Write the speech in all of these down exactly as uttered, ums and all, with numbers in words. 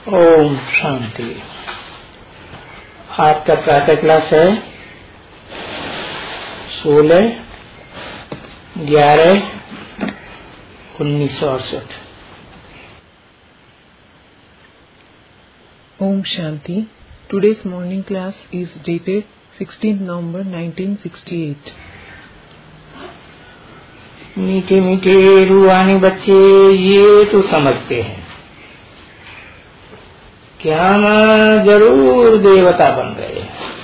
ओम शांति। आपका प्रातः क्लास है सोलह ग्यारह उन्नीस सौ अड़सठ। Om Shanti. Today's morning class is dated sixteenth November nineteen sixty-eight. मीठे मीठे रूहानी बच्चे ये तो समझते हैं कि हम जरूर देवता बन गए।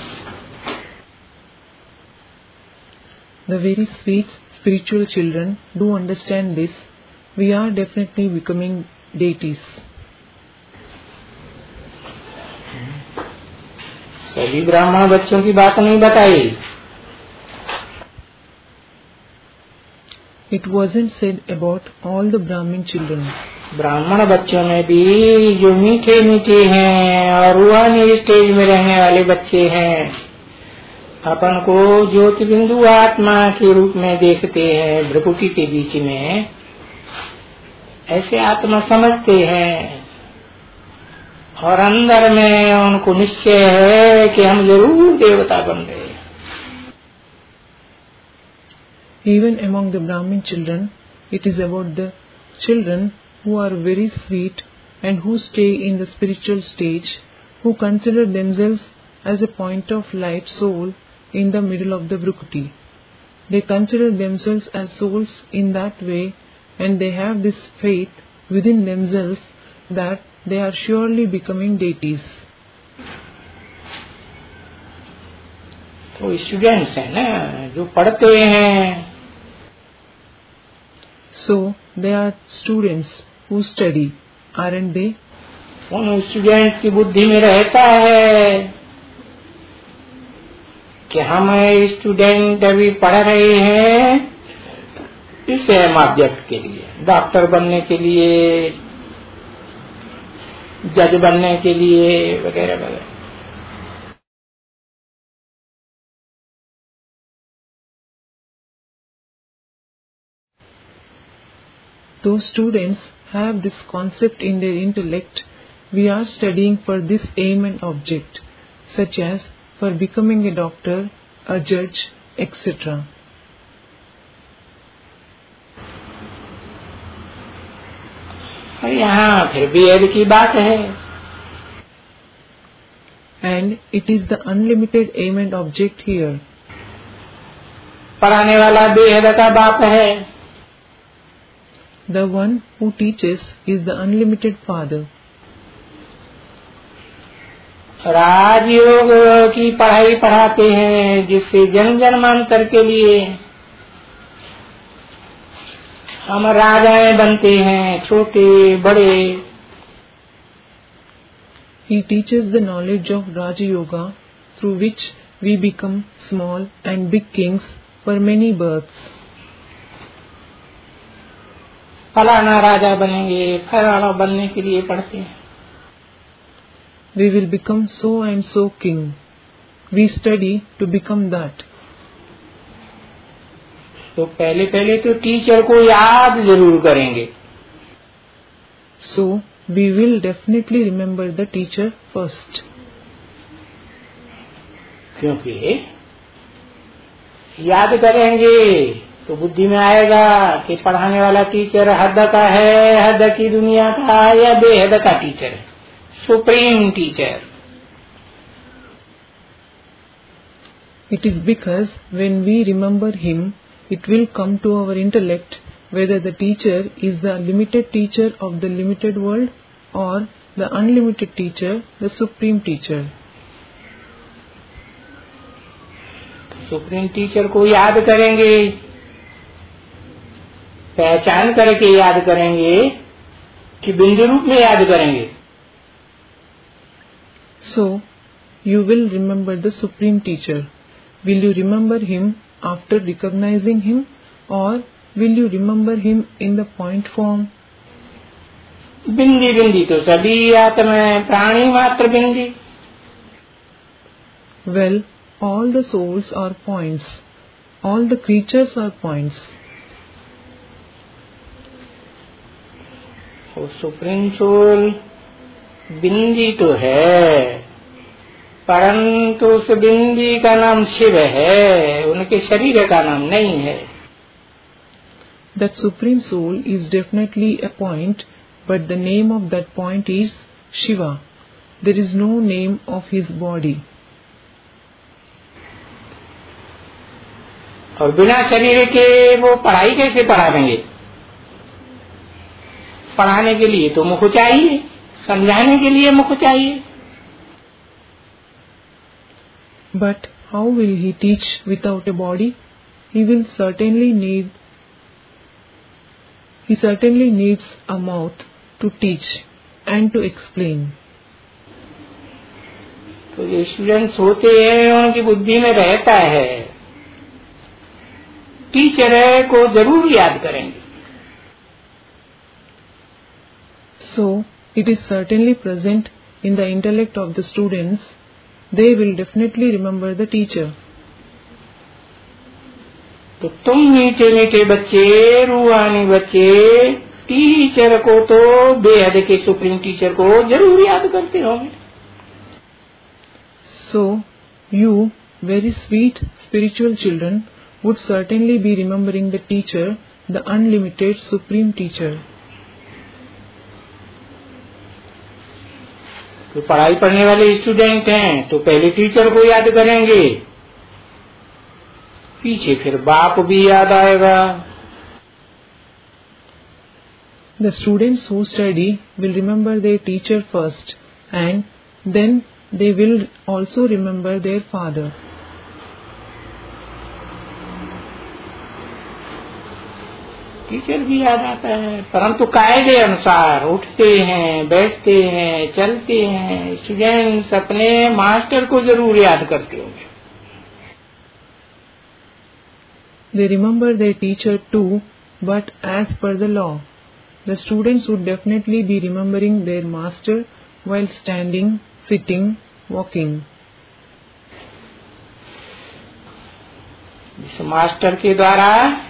The very sweet spiritual children do understand this. We are definitely becoming deities. सभी ब्राह्मण बच्चों की बात नहीं बताई। It wasn't said about all the Brahmin children. ब्राह्मण बच्चों में भी जो मीठे मीठे हैं और रूहानी स्टेज में रहने वाले बच्चे हैं, अपन को ज्योति बिंदु आत्मा के रूप में देखते हैं भ्रुकुटी के बीच में, ऐसे आत्मा समझते हैं और अंदर में उनको निश्चय है कि हम जरूर देवता बन गए। Even among the Brahmin children, it is about the children who are very sweet and who stay in the spiritual stage, who consider themselves as a point of light soul in the middle of the Vrukuti. They consider themselves as souls in that way, and they have this faith within themselves that they are surely becoming deities. तो students हैं ना जो पढ़ते हैं। So they are students who study, aren't they? उन students की बुद्धि में रहता है कि हम स्टूडेंट अभी पढ़ रहे हैं इस ऑब्जेक्ट के लिए, डॉक्टर बनने के लिए, जज बनने के लिए वगैरह वगैरह। Those students have this concept in their intellect. We are studying for this aim and object, such as for becoming a doctor, a judge, et cetera. और यहाँ फिर बेहद की बात है। And it is the unlimited aim and object here. पढ़ाने वाला बेहद का बाप है। The one who teaches is the unlimited Father. राजयोग की पढ़ाई पढ़ाते हैं जिससे जन्म जन्मांतर के लिए हम राजाएं बनते हैं, छोटे बड़े। He teaches the knowledge of Raja Yoga through which we become small and big kings for many births. फलाना राजा बनेंगे, फलाना बनने के लिए पढ़ते हैं। We will become so and so king. We study to become that. तो पहले पहले तो टीचर को याद जरूर करेंगे। So we will definitely remember the teacher first. क्योंकि याद करेंगे तो बुद्धि में आएगा कि पढ़ाने वाला टीचर हद का है, हद की दुनिया का या बेहद का टीचर है, supreme teacher. It is because when we remember him, it will come to our intellect whether the teacher is the limited teacher of the limited world or the unlimited teacher, the supreme teacher. Supreme teacher को याद करेंगे, पहचान करके याद करेंगे कि बिंदु रूप में याद करेंगे। So, you will remember the supreme teacher. Will you remember him after recognizing him, or will you remember him in the point form? बिंदी बिंदी तो सभी आत्मा प्राणी मात्र बिंदी। Well, all the souls are points. All the creatures are points. वो supreme soul बिंदी तो है, परंतु उस बिंदी का नाम शिव है, उनके शरीर का नाम नहीं है। That Supreme Soul is definitely a point, but the name of that point is Shiva. There is no name of his body. और बिना शरीर के वो पढ़ाई कैसे पढ़ा देंगे? पढ़ाने के लिए तो मुख चाहिए, समझाने के लिए मुख चाहिए। But how will he teach without a body? He will certainly need He certainly needs a mouth to teach and to explain. तो जो स्टूडेंट्स होते हैं उनकी बुद्धि में रहता है, टीचर को जरूर याद करेंगे। So it is certainly present in the intellect of the students. They will definitely remember the teacher. तो तुम मीठे मीठे बच्चे, रूहानी बच्चे, टीचर को तो बेहद के सुप्रीम टीचर को जरूर याद करते होंगे। So you, very sweet spiritual children, would certainly be remembering the teacher, the unlimited supreme teacher. तो पढ़ाई पढ़ने वाले स्टूडेंट हैं तो पहले टीचर को याद करेंगे, पीछे फिर बाप भी याद आएगा। The students who study will remember their teacher first, and then they will also remember their father. Teacher भी याद आता है, परंतु कायदे अनुसार उठते हैं, बैठते हैं, चलते हैं, स्टूडेंट्स अपने मास्टर को जरूर याद करते होंगे। They remember their teacher too, but as per the law, the students would definitely be remembering their master while standing, sitting, walking. इस मास्टर के द्वारा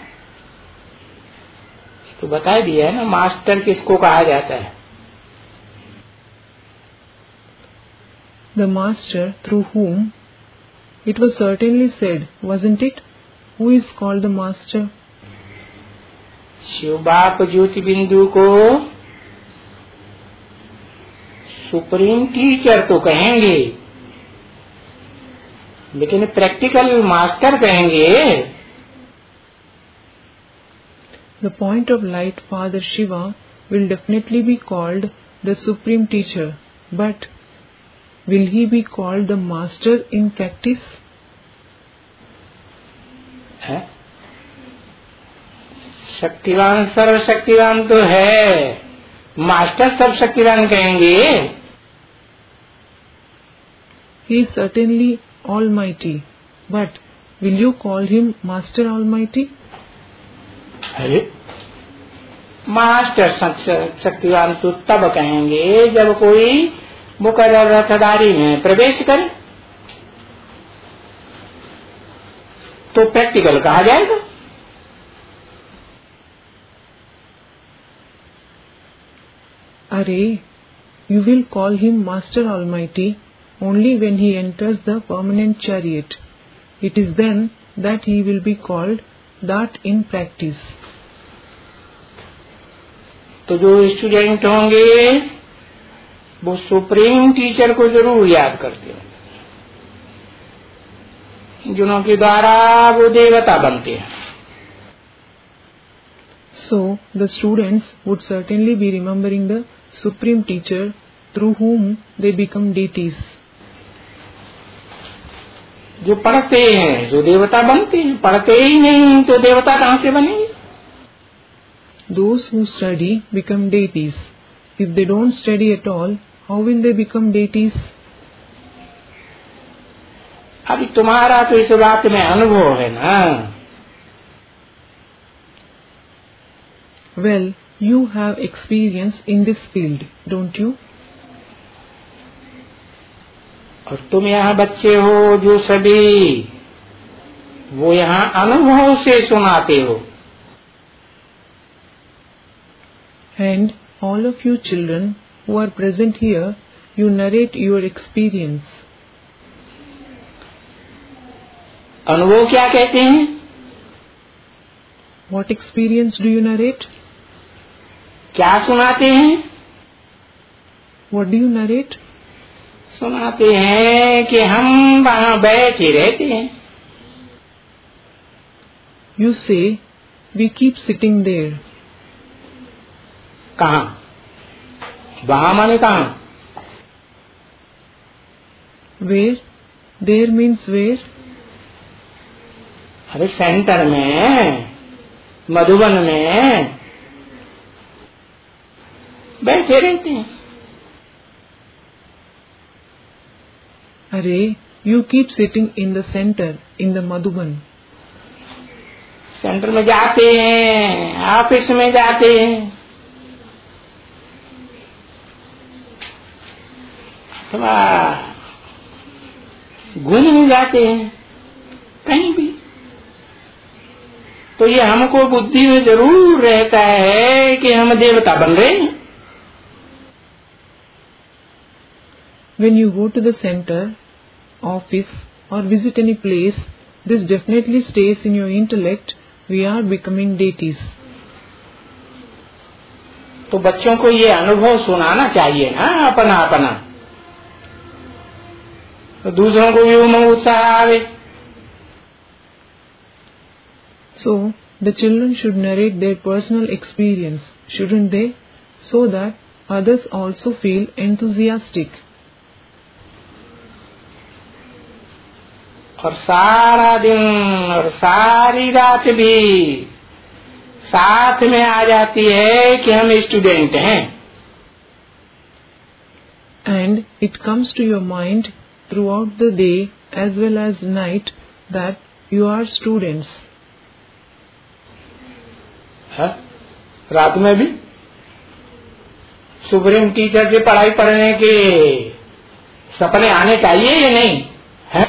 तो बता दिया है ना, मास्टर किसको कहा जाता है? The master through whom it was certainly said, wasn't it? Who is called the master? Shiv बाप ज्योति बिंदु को सुप्रीम टीचर तो कहेंगे, लेकिन प्रैक्टिकल मास्टर कहेंगे। The point of light Father Shiva will definitely be called the supreme teacher, but will he be called the master in practice? है? शक्तिवान सर्वशक्तिवान तो है, मास्टर सब शक्तिवान कहेंगे। He is certainly almighty, but will you call him Master Almighty? अरे master शक्तिवान तो तब कहेंगे जब कोई मुकर्रर रथधारी में प्रवेश करे तो प्रैक्टिकल कहा जाएगा। Are, you will call him Master Almighty only when he enters the permanent chariot. It is then that he will be called that in practice. तो जो स्टूडेंट होंगे वो सुप्रीम टीचर को जरूर याद करते होंगे, जिनके द्वारा वो देवता बनते हैं। So the students would certainly be remembering the supreme teacher through whom they become deities. जो पढ़ते हैं जो देवता बनते हैं, पढ़ते ही नहीं तो देवता कहाँ से बनेंगे? Those who study become deities. If they don't study at all, how will they become deities? अभी तुम्हारा तो इस बात में अनुभव है ना। Well, you have experience in this field, don't you? और तुम यहाँ बच्चे हो जो सभी, वो यहाँ अनुभव से सुनाते हो। And all of you children who are present here you narrate your experience. अनुभव क्या कहते हैं? What experience do you narrate? क्या सुनाते हैं? What do you narrate? सुनाते हैं कि हम वहां बैठे रहते हैं. You say, we keep sitting there. कहाँ? वहां माने कहाँ? Where? There means where? अरे सेंटर में, मधुबन में बैठे रहते हैं. अरे, you keep sitting in the center, in the Madhuban. Center में जाते हैं, ऑफिस में जाते हैं, अथवा घूमने जाते हैं, कहीं भी. तो ये हमको बुद्धि में जरूर रहता है कि हम देवता बन रहे हैं. When you go to the center, office or visit any place, this definitely stays in your intellect, we are becoming deities. तो बच्चों को ये अनुभव सुनाना चाहिए ना अपना अपना, तो दूसरों को भी उमंग उत्साह आवे. So, the children should narrate their personal experience, shouldn't they? So that others also feel enthusiastic. और सारा दिन और सारी रात भी साथ में आ जाती है कि हम स्टूडेंट हैं. And it comes to your mind throughout the day as well as night that you are students. है? रात में भी सुप्रीम टीचर से पढ़ाई पढ़ने के सपने आने चाहिए या नहीं है?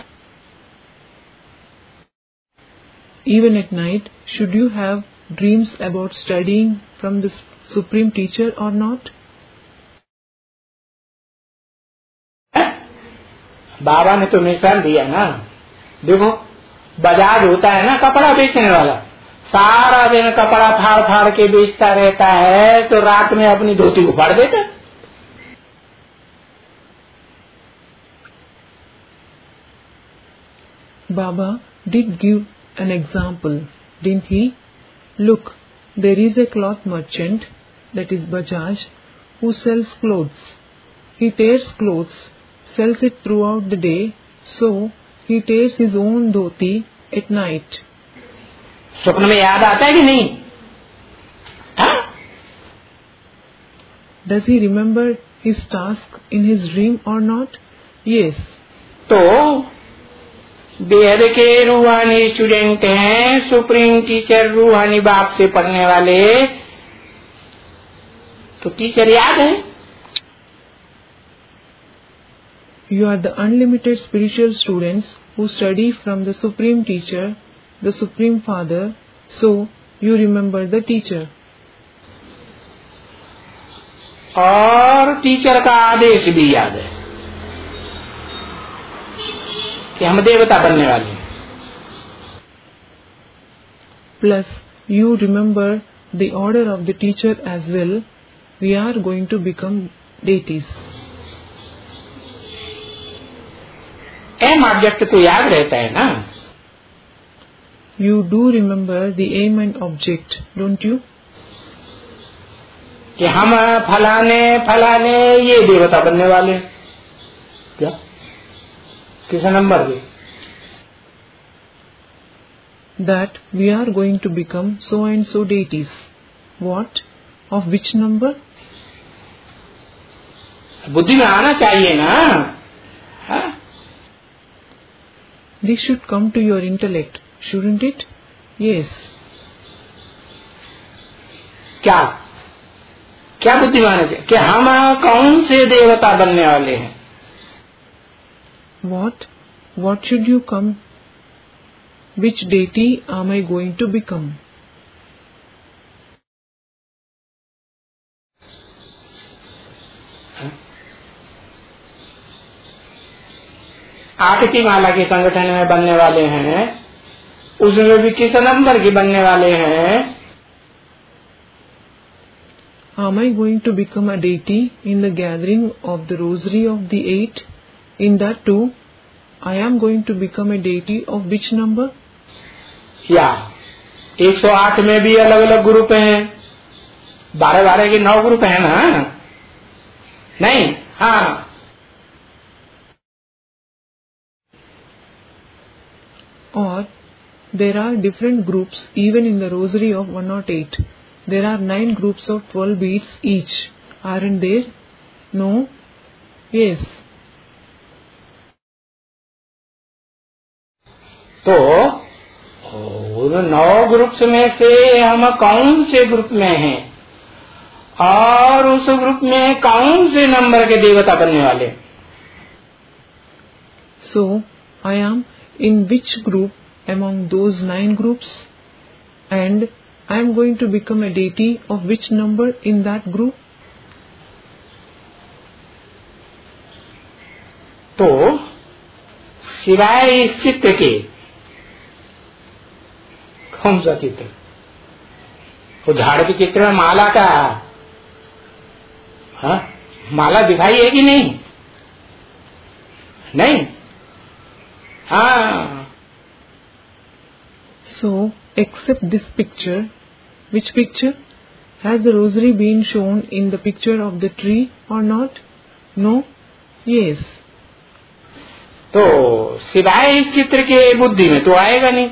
Even at night, should you have dreams about studying from the supreme teacher or not? बाबा ने तो मिसाल दिया ना. देखो, बाजार होता है ना कपड़ा बेचने वाला, सारा दिन कपड़ा फाड़ फाड़ के बेचता रहता है, तो रात में अपनी धोती को फाड़ देता. Baba did give an example, didn't he? Look, there is a cloth merchant, that is Bajaj, who sells clothes. He tears clothes, sells it throughout the day, so he tears his own dhoti at night. स्वप्न में याद आता है कि नहीं? हाँ? Does he remember his task in his dream or not? Yes. तो बेहद के रूहानी स्टूडेंट हैं, सुप्रीम टीचर रूहानी बाप से पढ़ने वाले, तो टीचर याद है. You are the unlimited spiritual students who study from the supreme teacher, the supreme father, so you remember the teacher. और टीचर का आदेश भी याद है कि हम देवता बनने वाले हैं. Plus, you remember the order of the teacher as well. We are going to become deities. Aim object तो याद रहता है ना. You do remember the aim and object, don't you? कि हम फलाने फलाने ये देवता बनने वाले. क्या किस नंबर पे? That we are going to become so and so deities. What? Of which number? बुद्धि में आना चाहिए ना. हा? This should come to your intellect, shouldn't it? Yes. क्या क्या बुद्धि में आना चाहिए कि हम कौन से देवता बनने वाले हैं. What? What should you come? Which deity am I going to become? आठ की माला के संगठन में बनने वाले हैं, उसमें भी किस नंबर के बनने वाले हैं? Am I going to become a deity in the gathering of the rosary of the eight? In that too, I am going to become a deity of which number? या एक सौ आठ में भी अलग अलग ग्रुप हैं, बारह बारह के नौ ग्रुप हैं ना? नहीं, हाँ, Or there are different groups even in the rosary of one oh eight. There are nine groups of twelve beads each. Aren't there? No? Yes. तो उन नौ ग्रुप्स में से हम कौन से ग्रुप में हैं और उस ग्रुप में कौन से नंबर के देवता बनने वाले? So, I am in which group among those nine groups, and I am going to become a deity of which number in that group? तो सिवाय इस चित्र के कौन सा चित्र? वो झाड़ के चित्र में माला का, हाँ, माला दिखाई है कि नहीं? नहीं, हाँ. So, except this picture, which picture? Has the rosary been shown in the picture of the tree or not? No? Yes. तो सिवाय इस चित्र के बुद्धि में तो आएगा नहीं.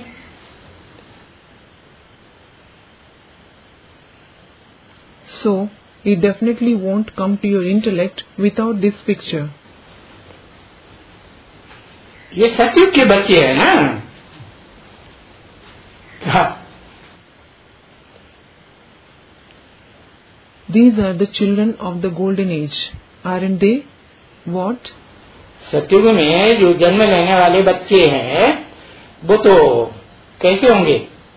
So, it definitely won't come to your intellect without this picture. ये सतयुग के बच्चे हैं ना? हाँ. These are the children of the golden age, aren't they? What? सतयुग में जो जन्म लेने वाले बच्चे हैं वो तो कैसे होंगे?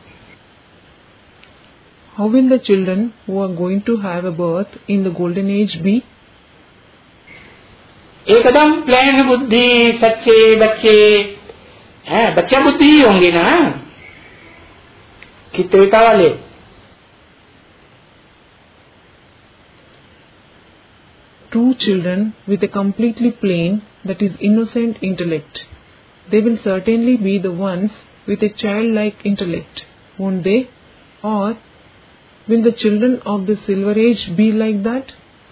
How will the children who are going to have a birth in the golden age be? एकदम प्लेन बुद्धि, सच्चे बच्चे हैं, बच्चा बुद्धि ही होंगे ना कि त्रेता वाले? True children with a completely plain, that is innocent intellect. They will certainly be the ones with a childlike intellect, won't they? Or will the children of the silver age be like that?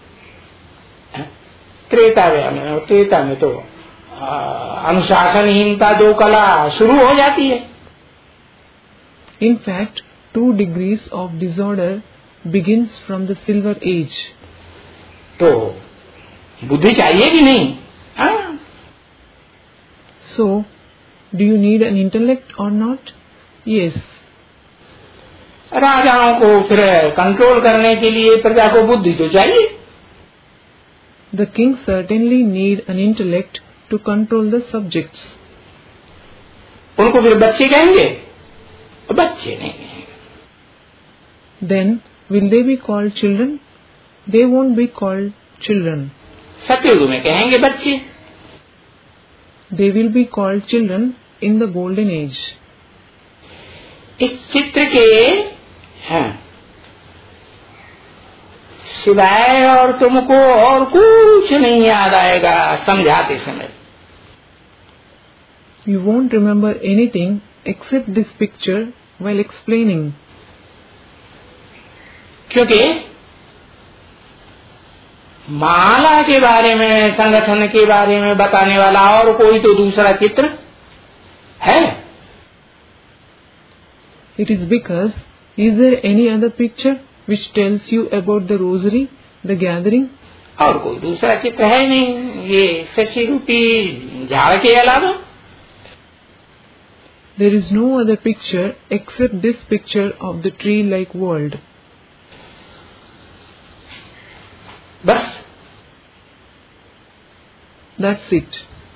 Treta में त्रेता में तो अनुशासनहीनता दो कला शुरू हो जाती है. In fact, two degrees of disorder begins from the silver age. तो बुद्धि चाहिए कि नहीं? हाँ? So, do you need an intellect or not? Yes. राजाओं को फिर कंट्रोल करने के लिए प्रजा को बुद्धि तो चाहिए. The king certainly need an intellect to control the subjects. उनको फिर बच्चे कहेंगे? बच्चे नहीं कहेंगे. Then will they be called children? They won't be called children. सतयुग में कहेंगे बच्चे. They will be called children in the golden age. इस चित्र के हाँ, सिवाय और तुमको और कुछ नहीं याद आएगा समझाते समय. You won't remember anything except this picture while explaining. क्योंकि माला के बारे में, संगठन के बारे में बताने वाला और कोई तो दूसरा चित्र है. It is because, is there any other picture which tells you about the rosary, the gathering? और कोई दूसरा चित्र है नहीं ये शशि रूपी झाड़ के अलावा. There is no other picture except this picture of the tree-like world. बस. That's it.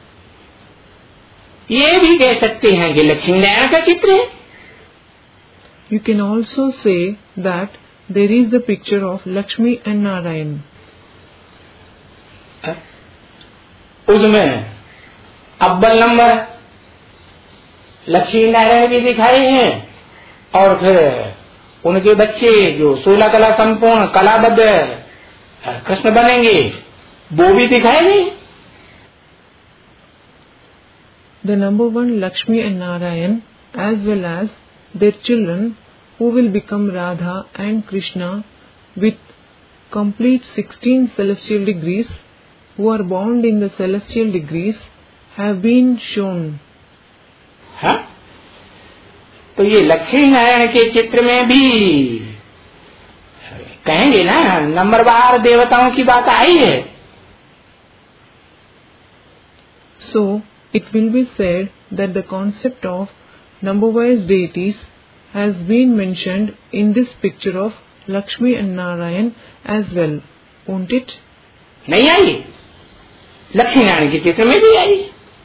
ये भी कह सकते हैं कि लक्ष्मी नारायण का चित्र है. You can also say that there is the picture of Lakshmi and Narayan. उसमें अव्वल नंबर लक्ष्मी नारायण भी दिखाए हैं, और फिर उनके बच्चे जो सोलह कला संपूर्ण कलाबद्ध कृष्ण बनेंगे वो भी दिखाए नहीं। The number one Lakshmi and Narayan, as well as their children who will become Radha and Krishna with complete sixteen celestial degrees, who are bound in the celestial degrees, have been shown. हाँ? तो ये लक्ष्मी नारायण के चित्र में भी कहेंगे ना, नंबरवार देवताओं की बात आई है। So it will be said that the concept of number-wise deities has been mentioned in this picture of Lakshmi and Narayan as well, won't it? नहीं आई, लक्ष्मी नारायण के चित्र में भी आई।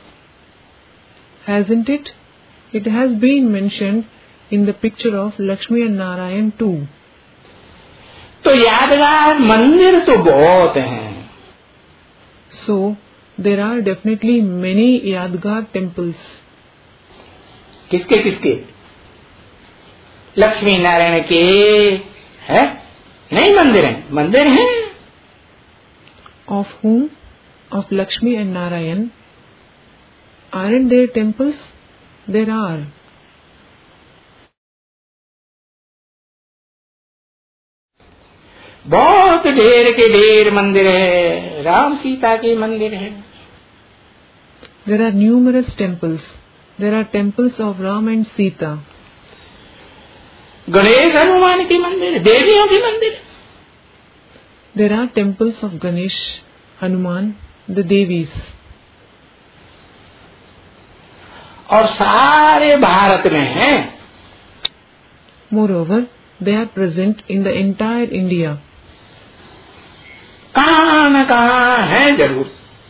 Hasn't it? It has been mentioned in the picture of Lakshmi and Narayan too. तो यादगार मंदिर तो बहुत हैं। So there are definitely many Yadgar temples. किसके किसके? लक्ष्मी नारायण के है नहीं मंदिर हैं, मंदिर हैं। Of whom? Of Lakshmi and Narayan. Aren't there temples? There are. बहुत ढेर के ढेर मंदिर है, राम सीता के मंदिर है। There are numerous temples. There are temples of Ram and Sita. Ganesh Hanuman के मंदिर, देवियों के मंदिर। There are temples of Ganesh, Hanuman, the Devis. और सारे भारत में हैं। Moreover, they are present in the entire India. कहाँ न कहाँ हैं जरूर।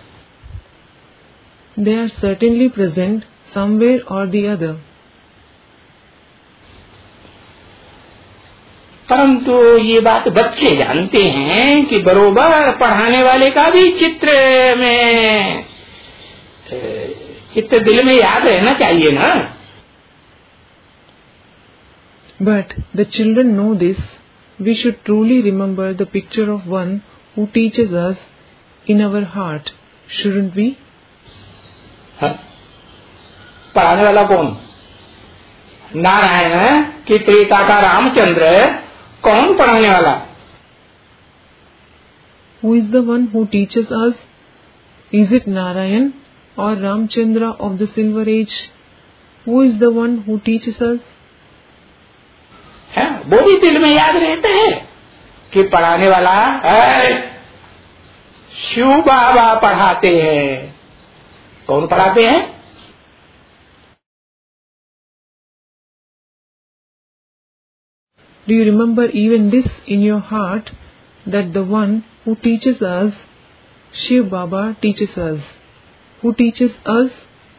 They are certainly present somewhere or the other. परंतु ये बात बच्चे जानते हैं कि बरोबर पढ़ाने वाले का भी चित्र में चित्र दिल में याद रहना चाहिए ना। But the children know this. We should truly remember the picture of one who teaches us in our heart, shouldn't we? हाँ? पढ़ाने वाला कौन? नारायण की त्रेता का रामचंद्र, कौन पढ़ाने वाला? Who is the one who teaches us? Is it Narayan or Ramchandra of the Silver Age? Who is the one who teaches us? है? वो भी दिल में याद रहता है कि पढ़ाने वाला है शिव बाबा पढ़ाते हैं। कौन पढ़ाते हैं? Do you remember even this in your heart, that the one who teaches us, Shiv Baba teaches us? Who teaches us?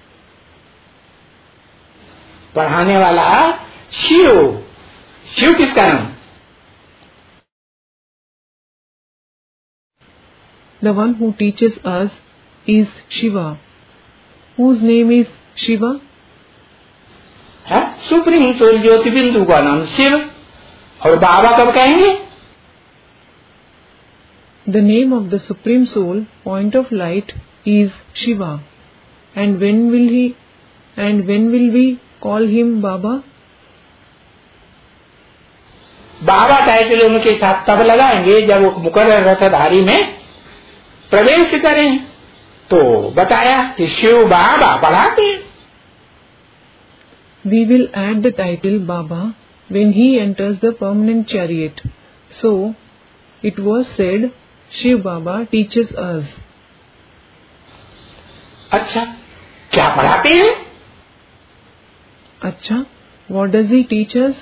पढ़ाने वाला शिव। शिव किसका नाम? The one who teaches us is Shiva. Whose name is Shiva? है supreme soul ज्योति बिंदु का नाम शिव। और बाबा कब कहेंगे? The name of the Supreme Soul, point of light, is Shiva. And when will he? And when will we call him Baba? Baba title उनके साथ तब लगाएंगे जब वो मुकर्रर रथधारी में प्रवेश करें। तो बताया कि शिव बाबा पढ़ाते हैं। We will add the title Baba when he enters the permanent chariot. So, it was said, Shiv Baba teaches us. अच्छा, क्या पढ़ाते हैं? अच्छा, what does he teach us?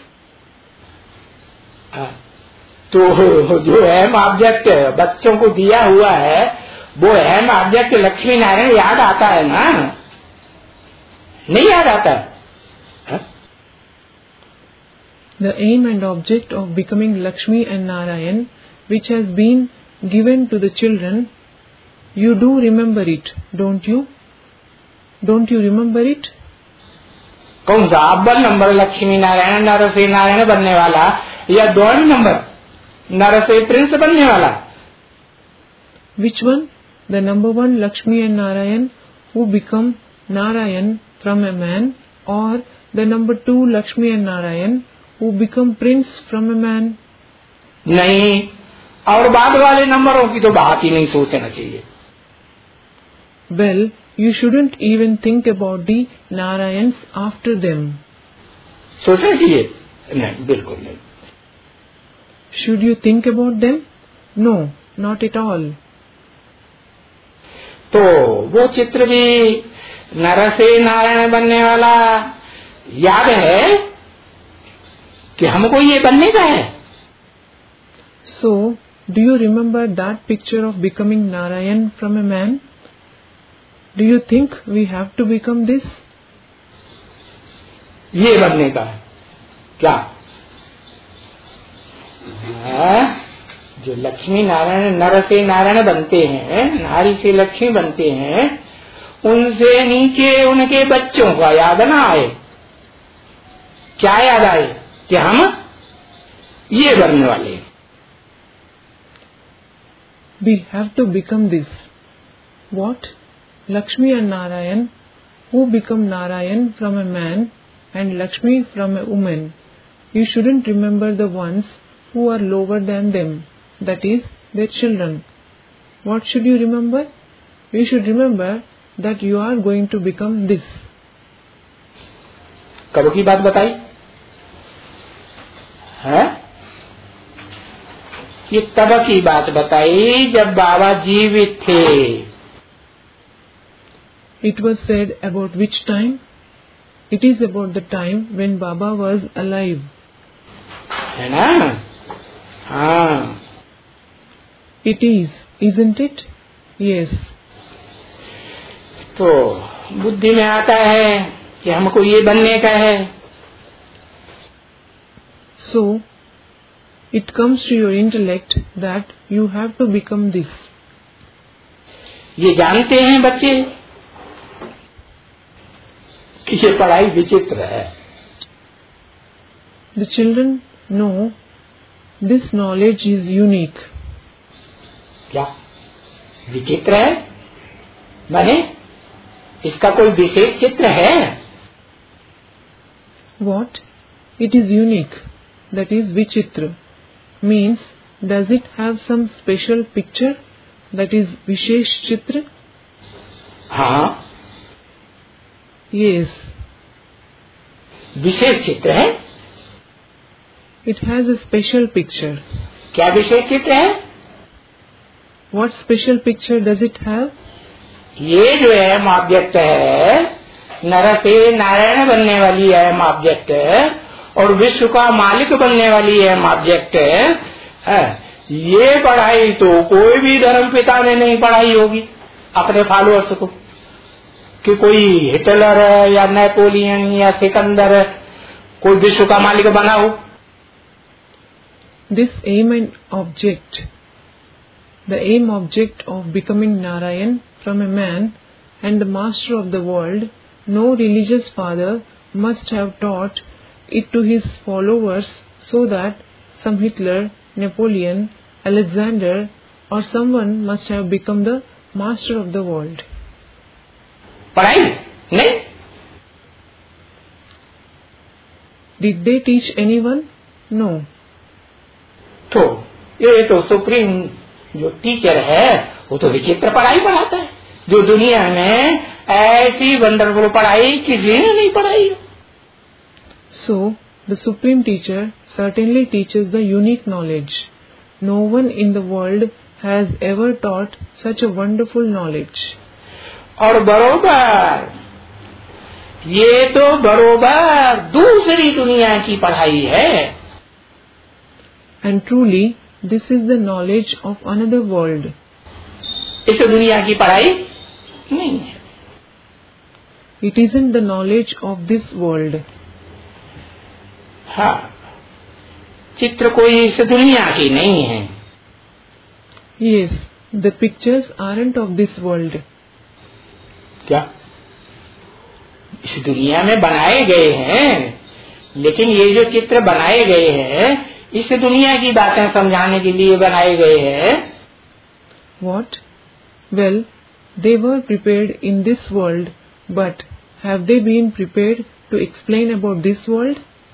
तो जो अहम ऑब्जेक्ट बच्चों को दिया हुआ है, वो अहम ऑब्जेक्ट लक्ष्मी नारायण याद आता है ना? नहीं याद आता है? The aim and object of becoming Lakshmi and Narayan, which has been given to the children, you do remember it, don't you? Don't you remember it? कौन सा अव्वल नंबर लक्ष्मी नारायण नरसे नारायण बनने वाला, या दौड़ नंबर नरसे प्रिंस बनने वाला? Which one? The number one Lakshmi and Narayan who become Narayan from a man, or the number two Lakshmi and Narayan who become prince from a man? नहीं, और बाद वाले नंबरों की तो बात ही नहीं सोचना चाहिए. Well, you shouldn't even think about the Narayans after them. सोचना चाहिए? नहीं, बिल्कुल नहीं. Should you think about them? No, not at all. तो वो चित्र भी नरसे नारायण बनने वाला याद है कि हमको ये बनने का है. So, do you remember that picture of becoming Narayan from a man? Do you think we have to become this? ये बनने का है क्या? हाँ? जो लक्ष्मी नारायण नर से नारायण बनते हैं, नारी से लक्ष्मी बनते हैं, उनसे नीचे उनके बच्चों का याद ना आए. क्या याद आए? कि हम ये बनने वाले हैं. We have to become this. What? Lakshmi and Narayan, who become Narayan from a man and Lakshmi from a woman. You shouldn't remember the ones who are lower than them, that is, their children. What should you remember? You should remember that you are going to become this. कब की बात बताई है? ये तब की बात बताई जब बाबा जीवित थे. It was said about which time? It is about the time when Baba was alive. है ना? हाँ. It is, isn't it? Yes. तो बुद्धि में आता है कि हमको ये बनने का है. So, it comes to your intellect that you have to become this. ये जानते हैं बच्चे कि ये पढ़ाई विचित्र है. The children know this knowledge is unique. क्या विचित्र है? माने इसका कोई विशेष चित्र है? What? It is unique. That is Vichitra. Means, does it have some special picture? That is Vishesh Chitra? हाँ. Yes. विशेष चित्र है. It has a special picture. क्या विशेष चित्र है? What special picture does it have? ये जो है ऑब्जेक्ट है, नर से नारायण बनने वाली है ऑब्जेक्ट, और विश्व का मालिक बनने वाली है ऑब्जेक्ट. ये पढ़ाई तो कोई भी धर्म पिता ने नहीं पढ़ाई होगी अपने फॉलोअर्स को, कि कोई हिटलर या नेपोलियन या सिकंदर कोई विश्व का मालिक बना हो. This aim and object, the aim object of becoming Narayan from a man and the master of the world, no religious father must have taught it to his followers so that some Hitler, Napoleon, Alexander or someone must have become the master of the world. पढ़ाई नहीं. Did they teach anyone? No. तो ये तो supreme जो teacher है वो तो विचित्र पढ़ाई पढ़ाता है, जो दुनिया में ऐसी वंडरफुल पढ़ाई किसी ने नहीं पढ़ाई. So, the supreme teacher certainly teaches the unique knowledge. No one in the world has ever taught such a wonderful knowledge. और बरोबर ये तो बरोबर दूसरी दुनिया की पढ़ाई है. And truly, this is the knowledge of another world. इस दुनिया की पढ़ाई नहीं है. It isn't the knowledge of this world. हाँ, चित्र कोई इस दुनिया की नहीं है. Yes, the pictures aren't of this world. क्या? इस दुनिया में बनाए गए हैं, लेकिन ये जो चित्र बनाए गए हैं इस दुनिया की बातें समझाने के लिए बनाए गए हैं। What? Well, they were prepared in this world, but have they been prepared to explain about this world?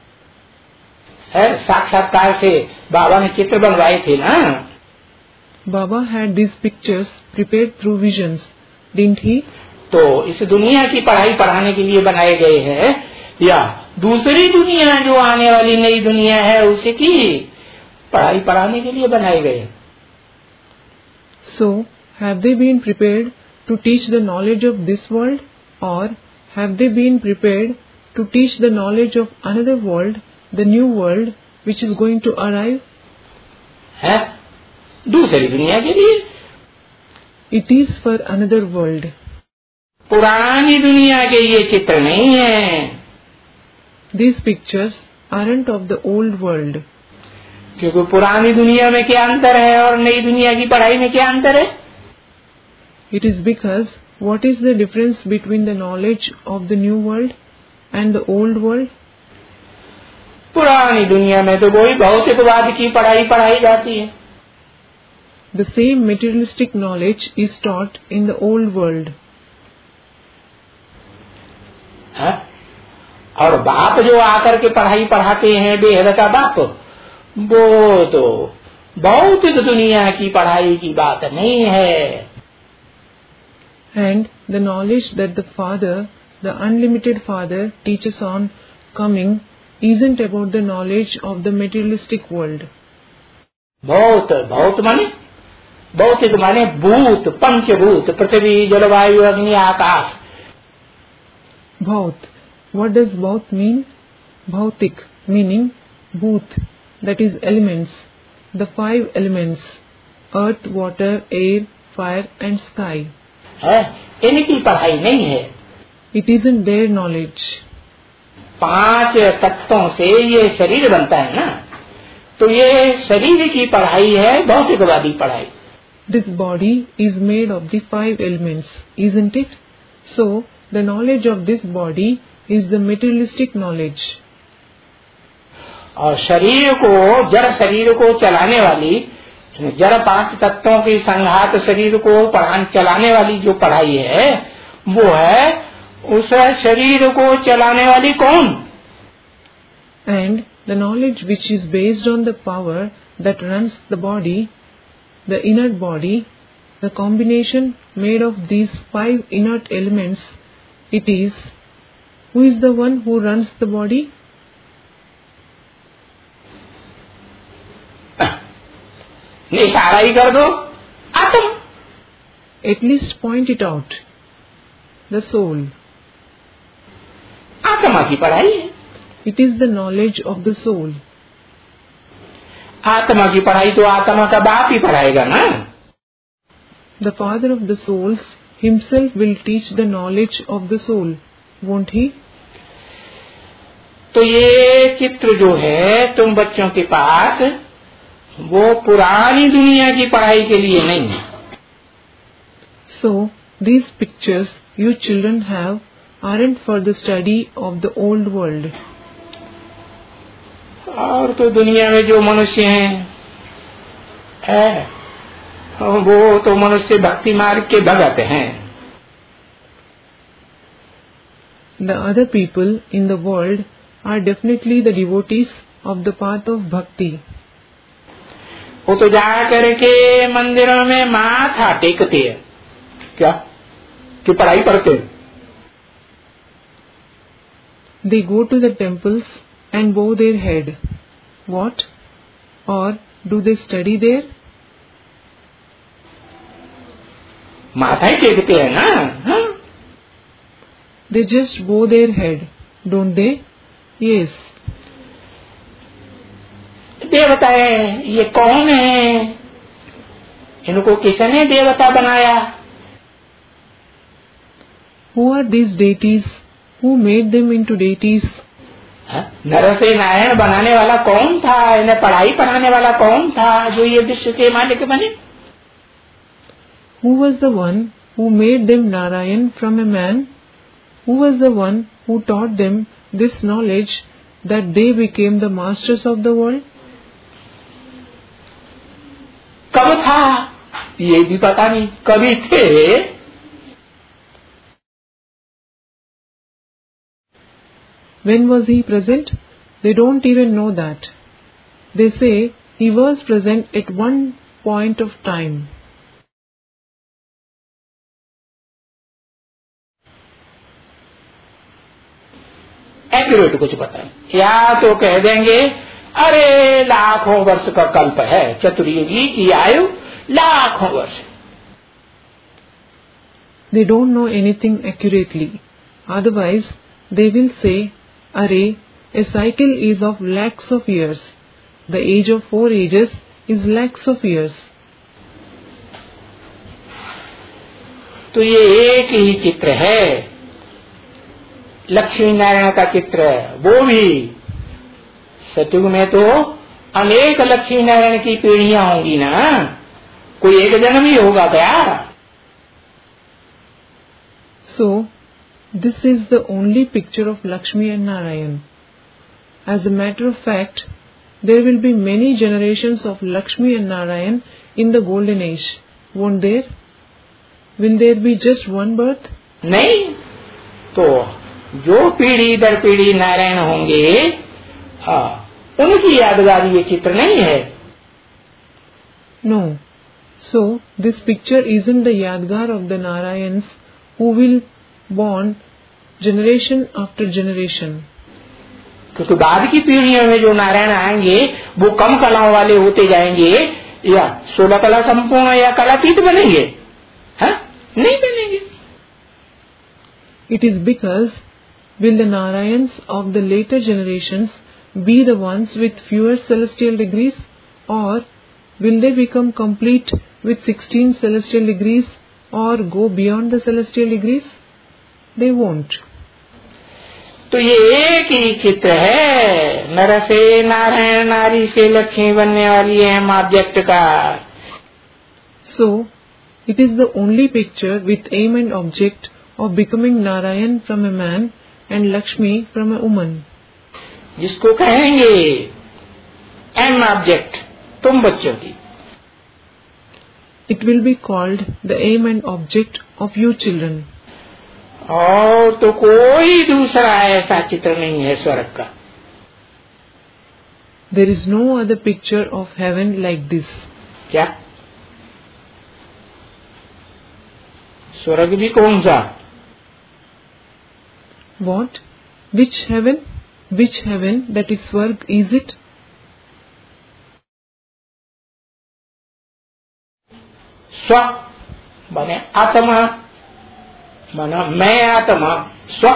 साक्षात्कार से बाबा ने चित्र बनवाए थे ना। Baba had these pictures prepared through visions, didn't he? तो इस दुनिया की पढ़ाई पढ़ाने के लिए बनाए गए हैं या दूसरी दुनिया जो आने वाली नई दुनिया है उसे की पढ़ाई पढ़ाने के लिए बनाए गए। So, have they been prepared to teach the knowledge of this world, or have they been prepared to teach the knowledge of another world, the new world, which is going to arrive? है दूसरी दुनिया के लिए। It is for another world. पुरानी दुनिया के ये चित्र नहीं है। These pictures aren't of the old world. क्योंकि पुरानी दुनिया में क्या अंतर है और नई दुनिया की पढ़ाई में क्या अंतर है? It is because what is the difference between the knowledge of the new world and the old world? पुरानी दुनिया में तो वही भौतिकवाद की पढ़ाई पढ़ाई जाती है। The same materialistic knowledge is taught in the old world. है? और बाप जो आकर के पढ़ाई पढ़ाते हैं बेहद का बाप, वो तो भौतिक दुनिया की पढ़ाई की बात नहीं है। And the knowledge that the Father, the unlimited Father, teaches on coming isn't about the knowledge of the materialistic world. भौत भौत माने भौतिक माने भूत, पंचभूत, पृथ्वी, जलवायु, अग्नि, आकाश। Bhaut. What does Bhaut mean? Bhautik meaning Bhoot, that is elements, the five elements, earth, water, air, fire and sky. है इनकी पढ़ाई नहीं है। It isn't their knowledge. पांच तत्वों से ये शरीर बनता है ना, तो ये शरीर की पढ़ाई है भौतिकवादी पढ़ाई। This body is made of the five elements, isn't it? So, the knowledge of this body is the materialistic knowledge. और शरीर को, जड़ शरीर को चलाने वाली, जड़ पांच तत्वों की संघात शरीर को पढ़ाने चलाने वाली जो पढ़ाई है वो है उस शरीर को चलाने वाली कौन? And the knowledge which is based on the power that runs the body, the inert body, the combination made of these five inert elements, it is, who is the one who runs the body? इशारा ही कर दो, आत्मा। At least point it out. The soul. आत्मा की पढ़ाई है। It is the knowledge of the soul. आत्मा की पढ़ाई तो आत्मा का बाप ही पढ़ाएगा ना। The father of the souls himself will teach the knowledge of the soul, won't he? तो ये चित्र जो है तुम बच्चों के पास, वो पुरानी दुनिया की पढ़ाई के लिए नहीं है। So, these pictures you children have aren't for the study of the old world. और तो दुनिया में जो मनुष्य हैं, है, वो तो मनुष्य भक्ति मार्ग के भगत हैं। The other people in the world are definitely the devotees of the path of bhakti. वो तो जा करके मंदिरों में माथा टेकते हैं, क्या कि पढ़ाई पढ़ते हैं। They go to the temples and bow their head. What? Or do they study there? माथा ही टेकते हैं ना। हाँ? They just bow their head, don't they? Yes. देवता है, ये कौन है? इनको किसने देवता बनाया? Who are these deities? Who made them into deities? नर से नारायण बनाने वाला कौन था? इन्हें पढ़ाई पढ़ाने वाला कौन था जो ये विश्व के मालिक बने? Who was the one who made them Narayan from a man? who was the one who taught them this knowledge that they became the masters of the world? कब था ये भी पता नहीं, कभी थे? When was he present? They don't even know that. They say he was present at one point of time. Accurate कुछ पता नहीं, या तो कह देंगे अरे लाखों वर्ष का कल्प है, चतुर्युगी की आयु लाखों वर्ष. They don't know anything accurately. Otherwise, they will say, Array, a cycle is of lakhs of years. The age of four ages is lakhs of years. तो ये एक ही चित्र है, लक्ष्मी नारायण का चित्र, वो भी सतयुग में तो अनेक लक्ष्मी नारायण की पीढ़ियां होंगी ना, कोई एक जन्म ही होगा क्या? So, this is the only picture of Lakshmi and Narayan. As a matter of fact, there will be many generations of Lakshmi and Narayan in the golden age, won't there? Will there be just one birth? नहीं, तो जो पीढ़ी दर पीढ़ी नारायण होंगे, हाँ, उनकी यादगार ये चित्र नहीं है. No. So, this picture isn't the Yadgar of the Narayans who will born generation after generation. क्योंकि बाद की पीढ़ियों में जो नारायण आएंगे वो कम कलाओं वाले होते जाएंगे, या सोलह कला संपूर्ण या कलातीत बनेंगे? हाँ, नहीं बनेंगे. It is because will the Narayans of the later generations be the ones with fewer celestial degrees, or will they become complete with sixteen celestial degrees or go beyond the celestial degrees? They won't. तो ये एक ही चित्र है, नर से नारायण, नारी से लक्ष्मी बनने वाली है ऑब्जेक्ट का. So, it is the only picture with aim and object of becoming Narayan from a man and Lakshmi from a woman. जिसको कहेंगे एम ऑब्जेक्ट, तुम बच्चों की. It will be called the aim and object of you children. और तो कोई दूसरा ऐसा चित्र नहीं है स्वर्ग का. There is no other picture of heaven like this. क्या स्वर्ग भी कौन सा? What? Which heaven? Which heaven, that is Swarg, is it? स्व बने आत्मा, माना मैं आत्मा. स्व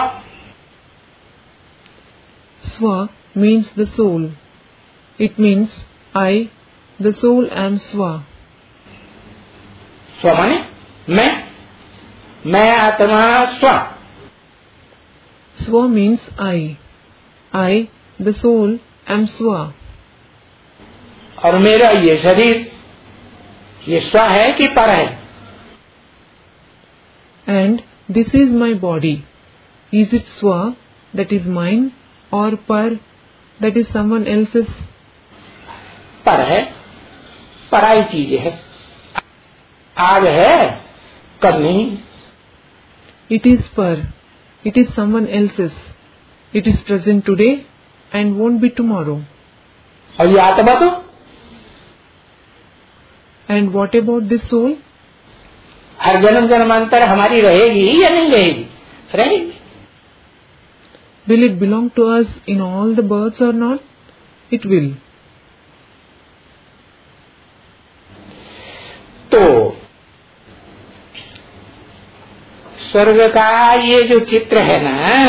Swa means the soul. It means I, the soul, am Swa. स्व माने मैं, मैं आत्मा स्व. Swa means I. I, the soul, am Swa. और मेरा ये शरीर, ये स्व है कि पर है? And this is my body. Is it Swa, that is mine, or Par, that is someone else's? पर है, पराई चीज है. आज है, कल नहीं. It is Par. It is someone else's. It is present today and won't be tomorrow. और ये आत्मा तो? And what about this soul? हर जन्म जन्मांतर हमारी रहेगी या नहीं रहेगी? रहेगी. Will it belong to us in all the births or not? It will. तो स्वर्ग का ये जो चित्र है ना,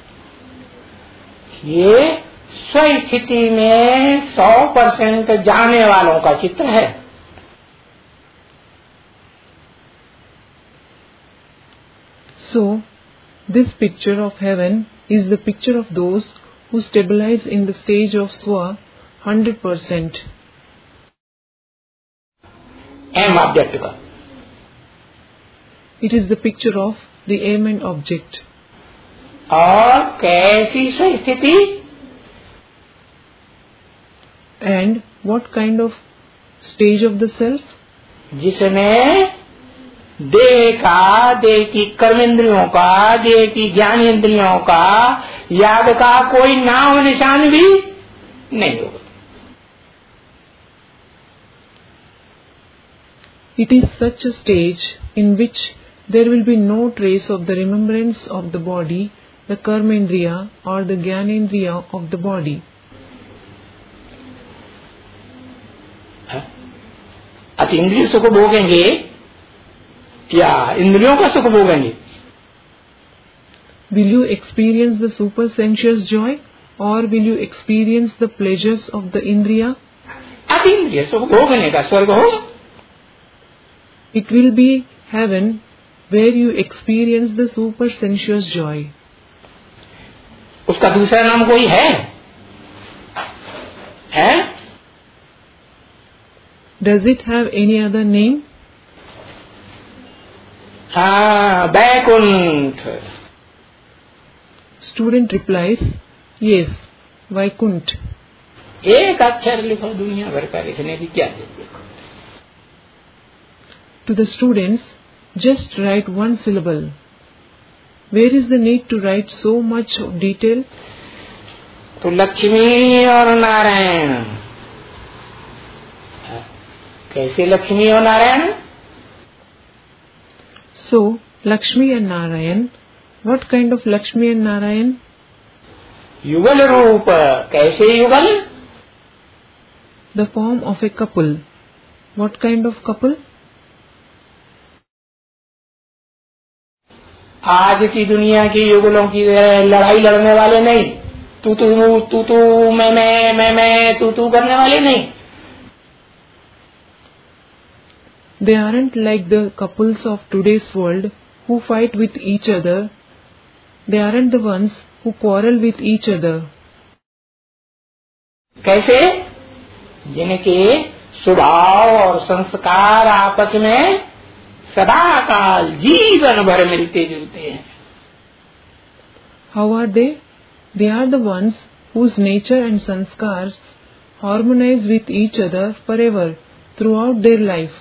ये स्वस्थिति में सौ परसेंट जाने वालों का चित्र है. So, this picture of heaven is the picture of those who stabilize in the stage of Swa one hundred percent. Aim object का. It is the picture of the aim and object. और कैसी स्थिति, and what kind of stage of the self, जिसमें देह का, देह की कर्मेंद्रियों का, देह की ज्ञानेंद्रियों का, याद का कोई नाम निशान भी नहीं होगा। It is such a stage in which there will be no trace of the remembrance of the body, the karmendriya or the jnanendriya of the body. अति इंद्रिय सुख भोगेंगे या इंद्रियों का सुख भोगेंगे? Will you experience the super sensuous joy or will you experience the pleasures of the indriya? अति इंद्रिय सुख भोगने का स्वर्ग होगा। It will be heaven where you experience the super sensuous joy. उसका दूसरा नाम कोई है? है? Does it have any other name? हाँ, Vaikuntha. Student replies, yes, Vaikunt. एक अक्षर लिखो, दुनिया भर का लिखने की क्या जरूरत? To the students, just write one syllable. Where is the need to write so much detail? तो लक्ष्मी और नारायण, कैसे लक्ष्मी और Narayan? So, Lakshmi and Narayan, what kind of Lakshmi and Narayan? युगल रूप, कैसे युगल? The form of a couple. What kind of couple? आज की दुनिया की युगलों की लड़ाई लड़ने वाले नहीं, तू तू तू तू मैं मैं मैं मैं तू तू करने वाले नहीं। They aren't like the couples of today's world who fight with each other. They aren't the ones who quarrel with each other. कैसे? जिनके स्वभाव और संस्कार आपस में सदा काल जीवन भर मिलते जुलते हैं। How are they? They are the ones whose nature and sanskars harmonize with each other forever throughout their life.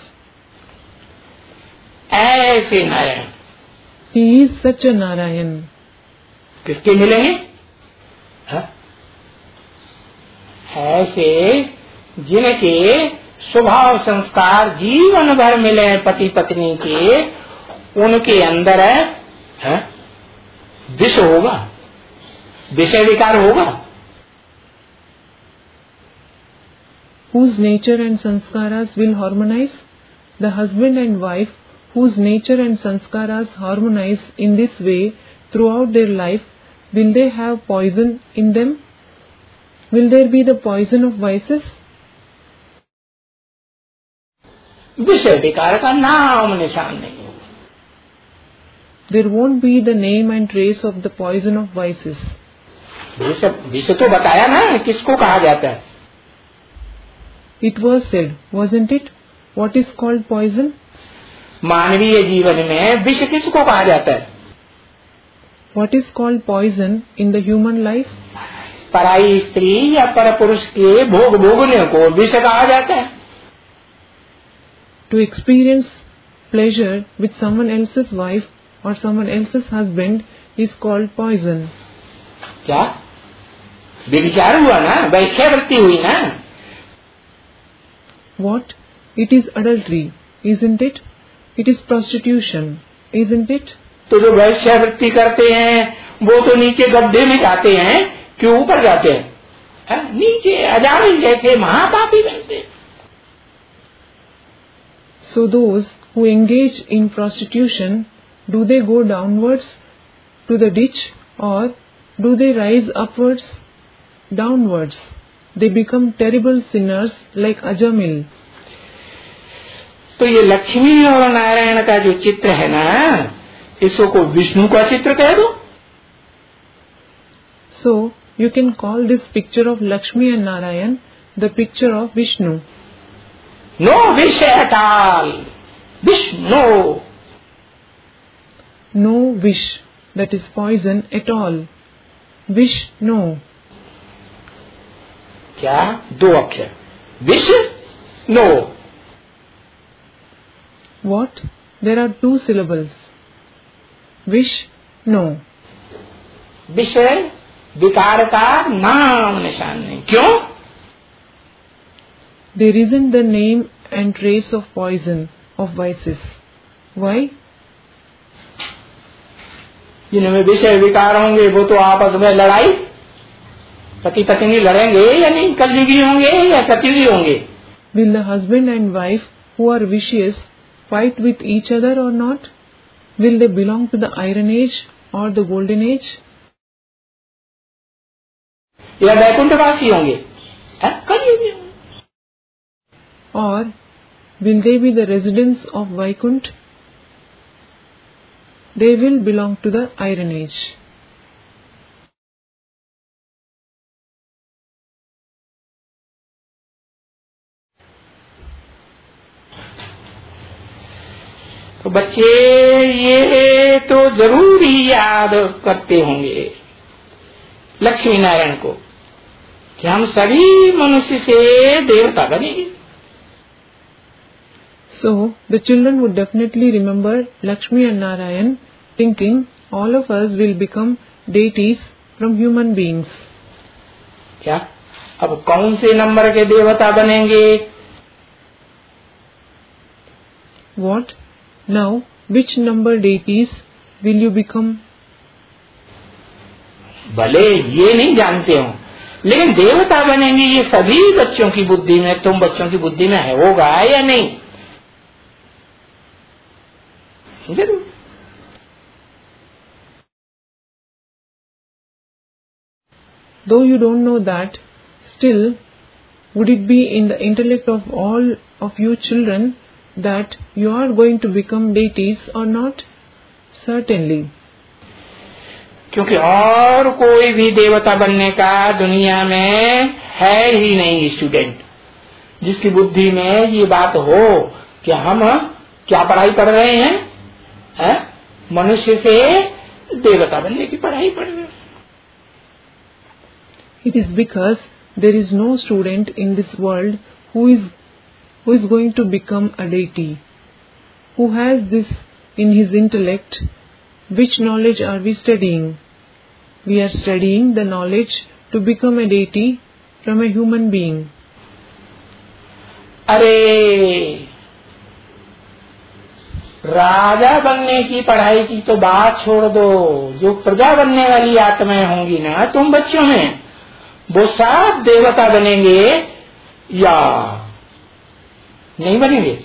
ऐसे Narayan, He is such a Narayan. किसके मिलेंगे? ऐसे जिनके स्वभाव संस्कार जीवन भर मिले पति पत्नी के, उनके अंदर है विष होगा, विषय विकार होगा। Whose nature and sanskaras will harmonize? The husband and wife whose nature and sanskaras harmonize in this way throughout their life, will they have poison in them? Will there be the poison of vices? विषय विकार का नाम निशान नहीं होगा। There won't be the name and trace of the poison of vices. विष विष तो बताया ना किसको कहा जाता है? It was said, wasn't it? What is called poison? मानवीय जीवन में विष किसको कहा जाता है? What is called poison in the human life? पराई स्त्री या पर पुरुष के भोग भोगने को विष कहा जाता है। To experience pleasure with someone else's wife or someone else's husband is called poison. क्या? व्यभिचार हुआ ना, वैश्यावृत्ति हुई ना। What? It is adultery, isn't it? It is prostitution, isn't it? तो जो वैश्यावृत्ति करते हैं वो तो नीचे गड्ढे में जाते हैं, क्यों ऊपर जाते हैं? है? नीचे अजामिल जैसे महापापी बनते हैं। So those who engage in prostitution, do they go downwards to the ditch or do they rise upwards? Downwards. They become terrible sinners like Ajamil. तो ये लक्ष्मी और नारायण का जो चित्र है ना, इसको विष्णु का चित्र कह दो। So you can call this picture of Lakshmi and Narayan the picture of Vishnu. No wish at all. Vishnu. No wish, that is poison at all. Wish, no. क्या? दो अक्षर. Vishnu. What? There are two syllables. Wish, no. विषय विकार का नाम निशान नहीं. क्यों? There isn't the name and trace of poison, of vices. Why? जिनमें विषय विकार होंगे वो तो आपस में लड़ाई, पति पत्नी लड़ेंगे या नहीं, कलयुगी होंगे या सतयुगी होंगे? Will the husband and wife who are vicious fight with each other or not? Will they belong to the Iron Age or the Golden Age? या वैकुंठवासी होंगे, कलयुगी होंगे? Or will they be the residents of Vaikunt? They will belong to the Iron Age. तो बच्चे ये तो जरूर ही याद करते होंगे लक्ष्मी नारायण को कि हम सभी मनुष्य से देवता बनेंगे. So, the children would definitely remember Lakshmi and Narayan, thinking all of us will become deities from human beings. क्या? अब कौन से नंबर के देवता बनेंगे? What? Now, which number deities will you become? भले ये नहीं जानते हो, लेकिन देवता बनेंगे ये सभी बच्चों की बुद्धि में, तुम बच्चों की बुद्धि में है, होगा या नहीं? जरूर. Though you don't know that, still, would it be in the intellect of all of you children that you are going to become deities or not? Certainly. क्योंकि और कोई भी देवता बनने का दुनिया में है ही नहीं स्टूडेंट, जिसकी बुद्धि में ये बात हो कि हम क्या पढ़ाई पढ़ रहे हैं, है? मनुष्य से देवता बनने की पढ़ाई पढ़ रहे हैं. It is because there is no student in this world who is who is going to become a deity, who has this in his intellect. Which knowledge are we studying? We are studying the knowledge to become a deity from a human being. अरे राजा बनने की पढ़ाई की तो बात छोड़ दो, जो प्रजा बनने वाली आत्माएं होंगी ना तुम बच्चों में, वो सब देवता बनेंगे या नहीं बनेंगे?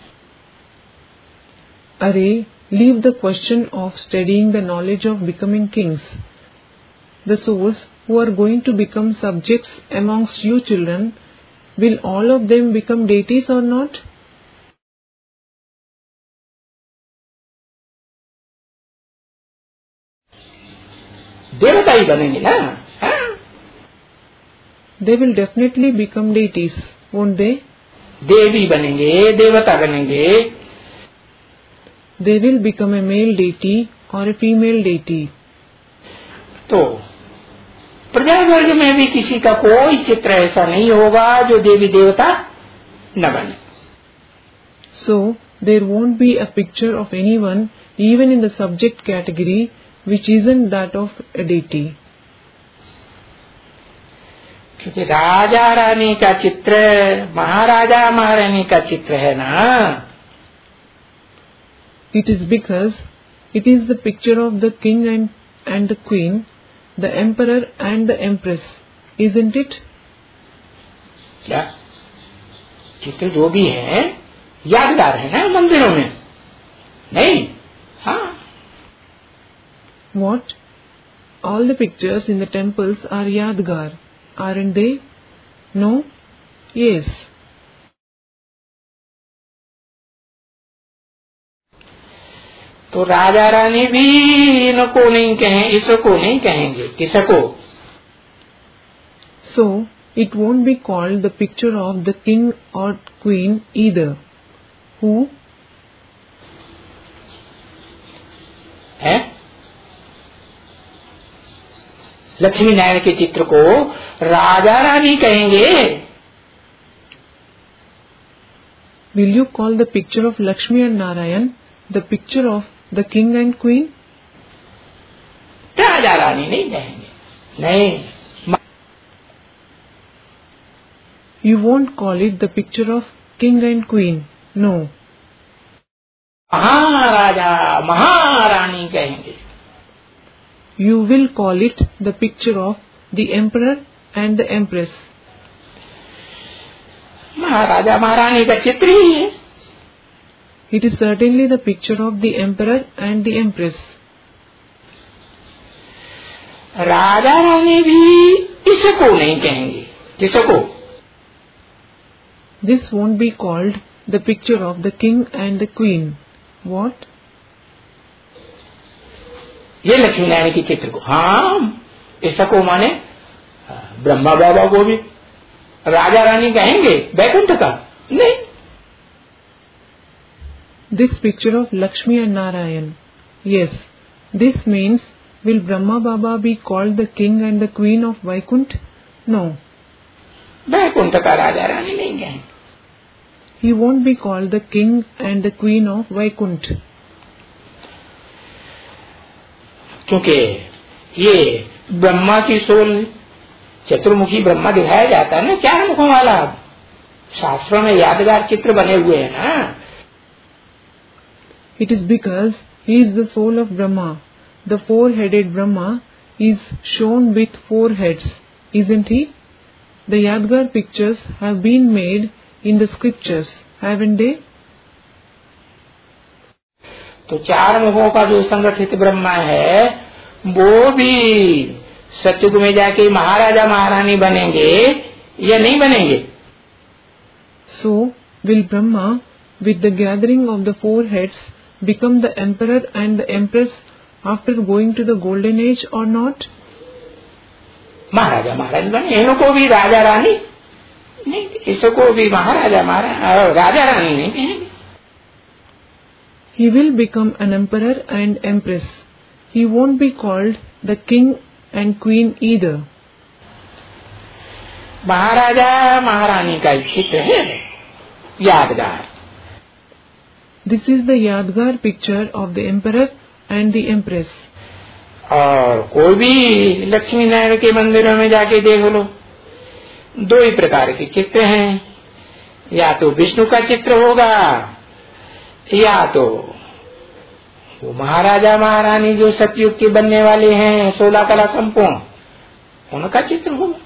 Array, leave the question of studying the knowledge of becoming kings. The souls who are going to become subjects amongst you children, will all of them become deities or not? देवता ही बनेंगे ना? They will definitely become deities, won't they? देवी बनेंगे, देवता बनेंगे. They will become a male deity or a female deity. तो प्रजा वर्ग में भी किसी का कोई चित्र ऐसा नहीं होगा जो देवी देवता न बने. So, there won't be a picture of anyone, even in the subject category, which isn't that of a deity. क्योंकि राजा रानी का चित्र महाराजा महारानी का चित्र है ना. It is because it is the picture of the king and, and the queen, the emperor and the empress, isn't it? क्या चित्र जो भी है यादगार है ना मंदिरों में? नहीं? हाँ. What? All the pictures in the temples are yadgar, aren't they? No? Yes. तो राजा रानी भी इनको नहीं कहें, इसको नहीं कहेंगे, किसको? So, it won't be called the picture of the king or queen either. Who? है? लक्ष्मी नारायण के चित्र को राजा रानी कहेंगे? Will you call the picture of Lakshmi and Narayan the picture of the king and queen? Raja Rani नहीं कहेंगे, नहीं. You won't call it the picture of king and queen. No. महाराजा महारानी कहेंगे. You will call it the picture of the emperor and the empress. महाराजा महारानी का चित्र ही है. It is certainly the picture of the emperor and the empress. Raja Rani भी इसको नहीं कहेंगे. किसको? This won't be called the picture of the king and the queen. What? ये लक्ष्मी नारायण के चित्र को, हाँ, इसको माने ब्रह्मा बाबा को भी राजा रानी कहेंगे वैकुंठ का? नहीं. This picture of Lakshmi and Narayan. Yes, this means will Brahma Baba be called the king and the queen of Vaikunt? No. Vaikuntha का राजा रानी नहीं कहेंगे. He won't be called the king and the queen of Vaikunt. क्योंकि ये ब्रह्मा की soul चतुर्मुखी ब्रह्मा दिखाया जाता है ना, चार मुखों वाला. शास्त्रों में यादगार चित्र बने हुए हैं ना. It is because he is the soul of Brahma. The four-headed Brahma is shown with four heads, isn't he? The Yadgar pictures have been made in the scriptures, haven't they? तो चार मुखों का जो संगठित ब्रह्मा है वो भी सतयुग में जाके महाराजा महारानी बनेंगे या नहीं बनेंगे? So, will Brahma, with the gathering of the four heads, become the emperor and the empress after going to the golden age or not? महाराजा महारानी बने. इनको भी राजा रानी नहीं, इसको भी महाराजा महाराजा राजा रानी नहीं कहेंगे. He will become an emperor and empress. He won't be called the king and queen either. महाराजा महारानी का चित्र है यादगार. This is the Yadgar picture of the emperor and the empress. और कोई भी लक्ष्मी नारायण के मंदिरों में जाके देख लो, दो ही प्रकार के चित्र हैं. या तो विष्णु का चित्र होगा या तो वो महाराजा महारानी जो सतयुग के बनने वाले हैं सोलह कला संपूर्ण, उनका चित्र होगा.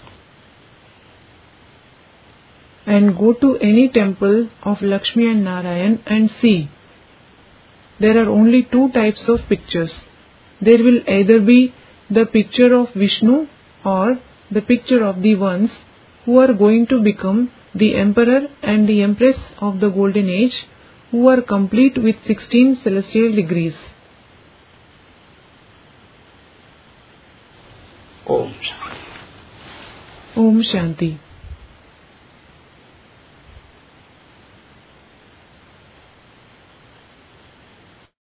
And go to any temple of Lakshmi and Narayan and see. There are only two types of pictures. There will either be the picture of Vishnu or the picture of the ones who are going to become the emperor and the empress of the golden age, who are complete with sixteen celestial degrees. Om Shanti. Om Shanti.